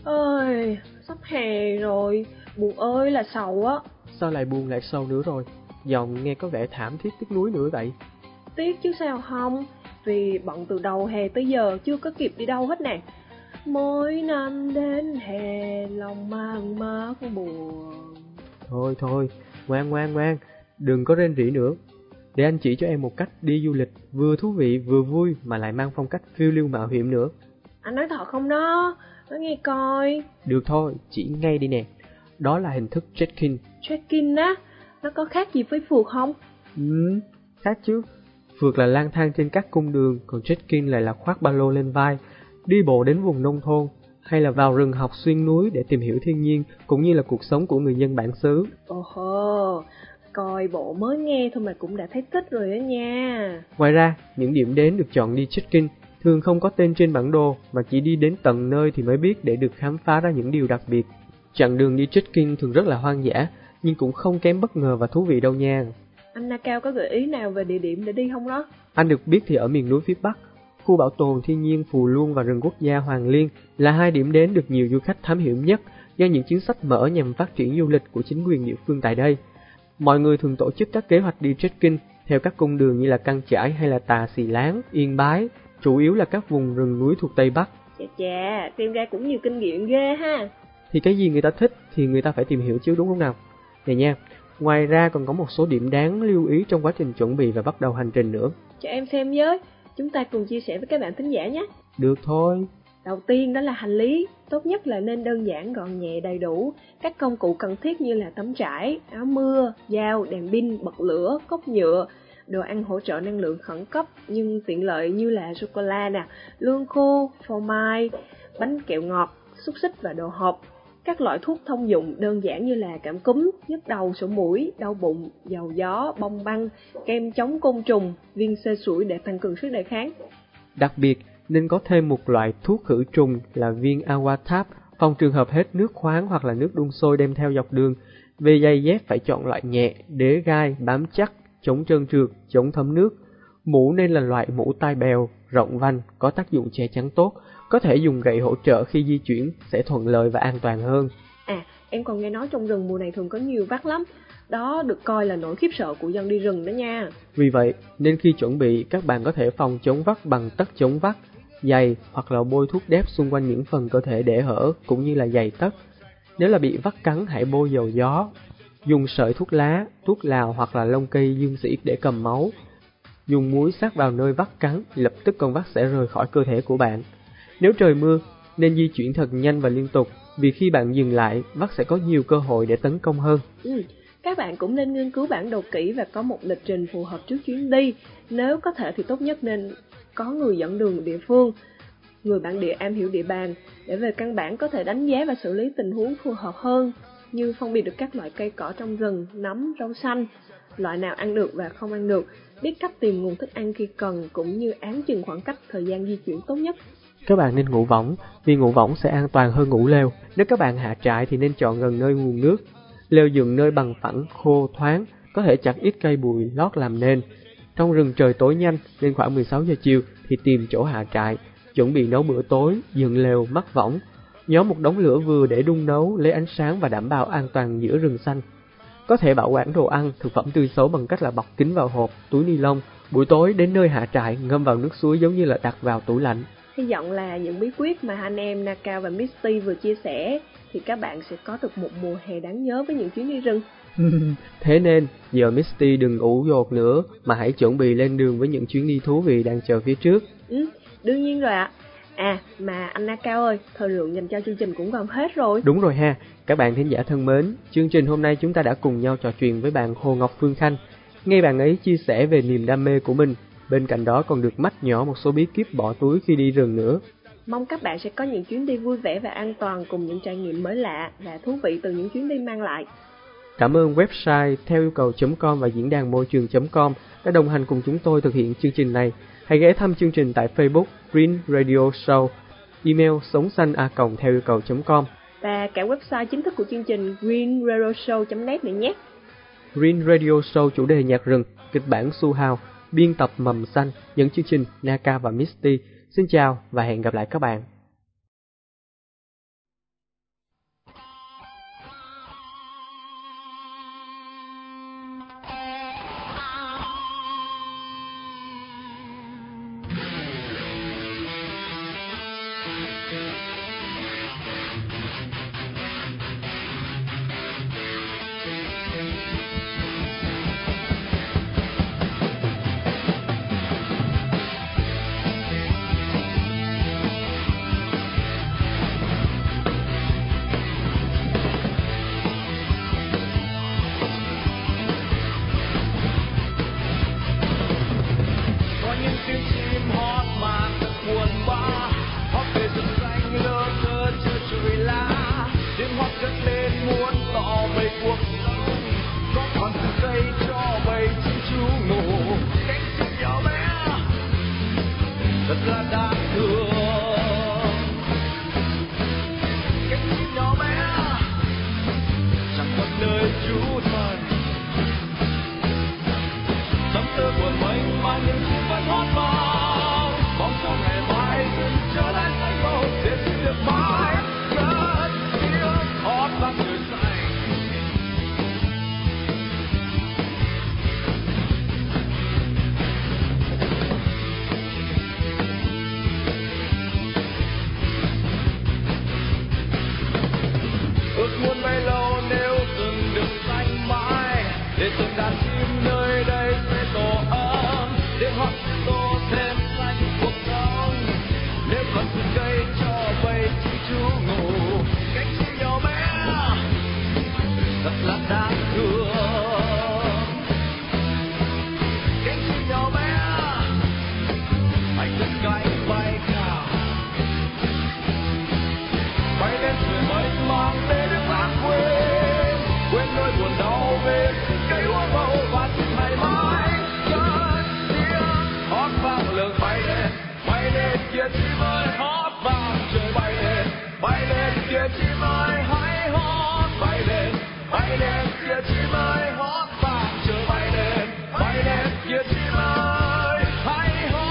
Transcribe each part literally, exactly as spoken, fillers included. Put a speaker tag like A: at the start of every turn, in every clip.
A: Ơi, sắp hè rồi, buồn ơi là sầu á.
B: Sao lại buồn lại sâu nữa rồi? Giọng nghe có vẻ thảm thiết tiếc nuối nữa vậy.
A: Tiếc chứ sao không, vì bận từ đầu hè tới giờ chưa có kịp đi đâu hết nè. Mỗi năm đến hè lòng mang mát buồn.
B: Thôi thôi, ngoan ngoan ngoan, đừng có rên rỉ nữa. Để anh chỉ cho em một cách đi du lịch vừa thú vị vừa vui mà lại mang phong cách phiêu lưu mạo hiểm nữa.
A: Anh nói thật không đó, nói nghe coi.
B: Được thôi, chỉ ngay đi nè. Đó là hình thức trekking.
A: Trekking á, nó có khác gì với phượt không?
B: Ừ, khác chứ. Phượt là lang thang trên các cung đường, còn trekking lại là khoác ba lô lên vai, đi bộ đến vùng nông thôn, hay là vào rừng học xuyên núi để tìm hiểu thiên nhiên, cũng như là cuộc sống của người dân bản xứ.
A: Ồ hô, coi bộ mới nghe thôi mà cũng đã thấy thích rồi đó nha.
B: Ngoài ra, những điểm đến được chọn đi trekking thường không có tên trên bản đồ, mà chỉ đi đến tận nơi thì mới biết để được khám phá ra những điều đặc biệt. Chặng đường đi trekking thường rất là hoang dã, nhưng cũng không kém bất ngờ và thú vị đâu nha.
A: Anh Na Cao có gợi ý nào về địa điểm để đi không đó?
B: Anh được biết thì ở miền núi phía Bắc, khu bảo tồn thiên nhiên Phù Luông và rừng quốc gia Hoàng Liên là hai điểm đến được nhiều du khách thám hiểm nhất do những chính sách mở nhằm phát triển du lịch của chính quyền địa phương tại đây. Mọi người thường tổ chức các kế hoạch đi trekking theo các cung đường như là Căng Chải hay là Tà Xì Láng, Yên Bái, chủ yếu là các vùng rừng núi thuộc Tây Bắc.
A: Chà chà, xem ra cũng nhiều kinh nghiệm ghê ha.
B: Thì cái gì người ta thích thì người ta phải tìm hiểu chứ, đúng không nào? Này nha, ngoài ra còn có một số điểm đáng lưu ý trong quá trình chuẩn bị và bắt đầu hành trình nữa.
A: Cho em xem với, chúng ta cùng chia sẻ với các bạn thính giả nhé.
B: Được thôi.
A: Đầu tiên đó là hành lý, tốt nhất là nên đơn giản, gọn nhẹ, đầy đủ. Các công cụ cần thiết như là tấm trải, áo mưa, dao, đèn pin, bật lửa, cốc nhựa, đồ ăn hỗ trợ năng lượng khẩn cấp nhưng tiện lợi như là sô-cô-la nè, lương khô, phô mai, bánh kẹo ngọt, xúc xích và đồ hộp. Các loại thuốc thông dụng đơn giản như là cảm cúm, nhức đầu, sổ mũi, đau bụng, dầu gió, bông băng, kem chống côn trùng, viên xê sủi để tăng cường sức đề kháng.
B: Đặc biệt, nên có thêm một loại thuốc khử trùng là viên Aquatab, phòng trường hợp hết nước khoáng hoặc là nước đun sôi đem theo dọc đường. Về giày dép phải chọn loại nhẹ, đế gai, bám chắc, chống trơn trượt, chống thấm nước. Mũ nên là loại mũ tai bèo, rộng vành, có tác dụng che chắn tốt, có thể dùng gậy hỗ trợ khi di chuyển sẽ thuận lợi và an toàn hơn.
A: À, em còn nghe nói trong rừng mùa này thường có nhiều vắt lắm. Đó được coi là nỗi khiếp sợ của dân đi rừng đó nha.
B: Vì vậy, nên khi chuẩn bị, các bạn có thể phòng chống vắt bằng tất chống vắt, giày hoặc là bôi thuốc đép xung quanh những phần cơ thể để hở cũng như là giày tất. Nếu là bị vắt cắn hãy bôi dầu gió. Dùng sợi thuốc lá, thuốc lào hoặc là lông cây dương sĩ để cầm máu. Dùng muối sát vào nơi vắt cắn, lập tức con vắt sẽ rời khỏi cơ thể của bạn. Nếu trời mưa, nên di chuyển thật nhanh và liên tục, vì khi bạn dừng lại, vắt sẽ có nhiều cơ hội để tấn công hơn.
A: Ừ, các bạn cũng nên nghiên cứu bản đồ kỹ và có một lịch trình phù hợp trước chuyến đi. Nếu có thể thì tốt nhất nên có người dẫn đường địa phương, người bản địa am hiểu địa bàn, để về căn bản có thể đánh giá và xử lý tình huống phù hợp hơn, như phân biệt được các loại cây cỏ trong rừng, nấm, rau xanh, loại nào ăn được và không ăn được, biết cách tìm nguồn thức ăn khi cần, cũng như áng chừng khoảng cách, thời gian di chuyển tốt nhất.
B: Các bạn nên ngủ võng, vì ngủ võng sẽ an toàn hơn ngủ lều. Nếu các bạn hạ trại thì nên chọn gần nơi nguồn nước. Lều dựng nơi bằng phẳng, khô, thoáng, có thể chặt ít cây bụi lót làm nền. Trong rừng trời tối nhanh nên khoảng mười sáu giờ chiều thì tìm chỗ hạ trại, chuẩn bị nấu bữa tối, dựng lều, mắc võng. Nhóm một đống lửa vừa để đun nấu, lấy ánh sáng và đảm bảo an toàn giữa rừng xanh. Có thể bảo quản đồ ăn, thực phẩm tươi xấu bằng cách là bọc kín vào hộp, túi ni lông. Buổi tối đến nơi hạ trại, ngâm vào nước suối giống như là đặt vào tủ lạnh.
A: Hy vọng là những bí quyết mà anh em Na Cao và Misty vừa chia sẻ thì các bạn sẽ có được một mùa hè đáng nhớ với những chuyến đi rừng.
B: Thế nên, giờ Misty đừng ủ dột nữa, mà hãy chuẩn bị lên đường với những chuyến đi thú vị đang chờ phía trước.
A: Ừ, đương nhiên rồi ạ. À, mà anh Na Cao ơi, thời lượng dành cho chương trình cũng gần hết rồi.
B: Đúng rồi ha, các bạn thính giả thân mến, chương trình hôm nay chúng ta đã cùng nhau trò chuyện với bạn Hồ Ngọc Phương Khanh. Nghe bạn ấy chia sẻ về niềm đam mê của mình, bên cạnh đó còn được mách nhỏ một số bí kíp bỏ túi khi đi rừng nữa.
A: Mong các bạn sẽ có những chuyến đi vui vẻ và an toàn, cùng những trải nghiệm mới lạ và thú vị từ những chuyến đi mang lại.
B: Cảm ơn website theo yêu cầu chấm com và diễn đàn môi trường chấm com đã đồng hành cùng chúng tôi thực hiện chương trình này. Hãy ghé thăm chương trình tại Facebook Green Radio Show, email sống xanh a còng theo yêu cầu chấm com
A: và cả website chính thức của chương trình green radio show chấm net này nhé.
B: Green Radio Show chủ đề nhạc rừng, kịch bản Su Hào, biên tập Mầm Xanh, dẫn chương trình Naka và Misty. Xin chào và hẹn gặp lại các bạn.
C: bầy cuộc sống, có còn từng cây cho bầy chim chú ngủ. Cánh chim nhỏ bé thật là đáng thương. Cánh chim nhỏ bé chẳng còn nơi trú thân. Tâm tư buồn mênh mang nhưng chim vẫn hót vang. Mong cho ngày mai dừng trở lại xanh màu để chim được mãi cất tiếng hót vang trời xanh. Ước muốn bấy lâu nếu rừng được xanh mãi, để từng đàn chim nơi đây sẽ tổ ấm, để hót tô thêm xanh cuộc sống. Nếu còn từng cây cho bầy chim chú ngủ, cánh chim nhỏ bé thật là đáng thương. Cánh chim nhỏ bé hãy cất cánh bay cao, bay lên trời mênh mang để được lãng quên, quên nỗi buồn đau về cây úa màu và chim ngày mai cất tiếng hót vang lượn bay lên, bay lên kia chim ơi hót vang trời bay lên, bay lên kia chim ơi hãy hót bay lên, bay lên kia chim ơi hót vang trời bay lên, bay lên kia chim ơi hãy hót.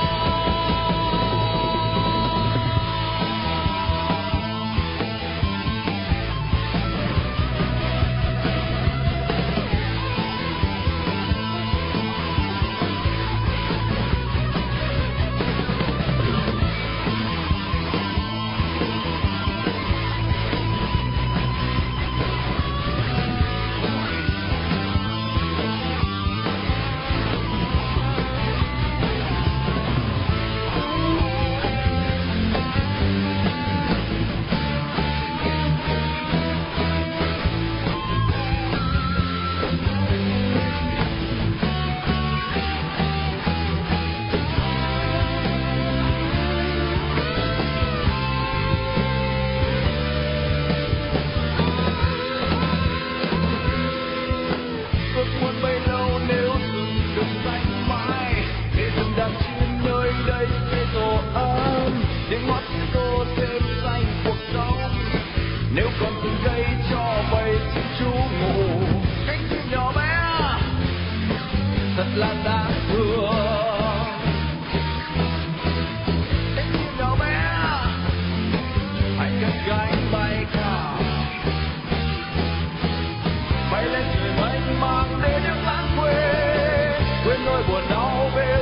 C: Ước muốn bấy lâu nếu rừng được xanh mãi, để từng đàn chim nơi đây sẽ tổ ấm, tiếng hót tô thêm xanh cuộc sống. Nếu còn từng cây cho bầy chim chú ngủ, cánh chim nhỏ bé thật là đáng thương. Cánh chim nhỏ bé hãy cất cánh bay cao, bay lên trời mênh mang để nước lãng quên, quên nỗi buồn đau về